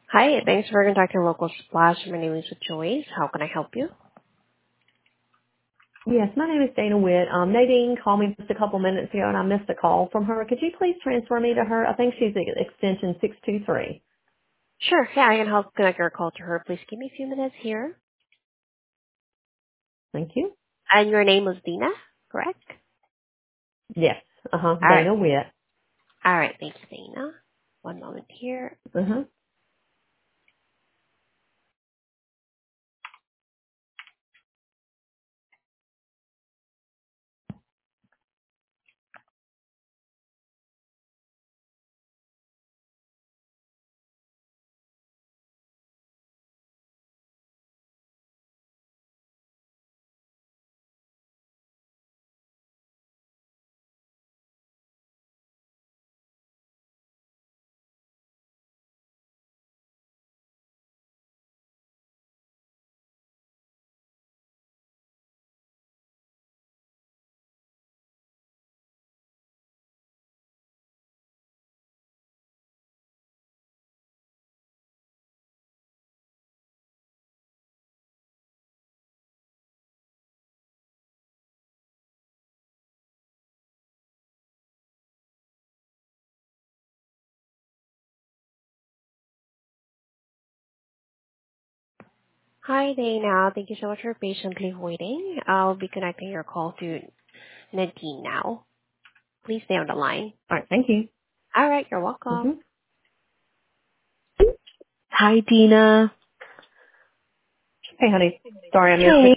Hi, thanks for contacting Local Splash. My name is Joyce. How can I help you? Yes, my name is Dana Witt. Nadine called me just a couple minutes ago, and I missed a call from her. Could you please transfer me to her? I think she's at extension 623. Sure, yeah, I can help connect your call to her. Please give me a few minutes here. Thank you. And your name was Dina, correct? Yes. All right. Dana Witt. All right, thank you, Dina. One moment here. Uh-huh. Hi, Dana. Thank you so much for patiently waiting. I'll be connecting your call to Nadine now. Please stay on the line. All right. Thank you. All right, you're welcome. Mm-hmm. Hi, Dina. Hey, honey. Sorry I missed Hey. the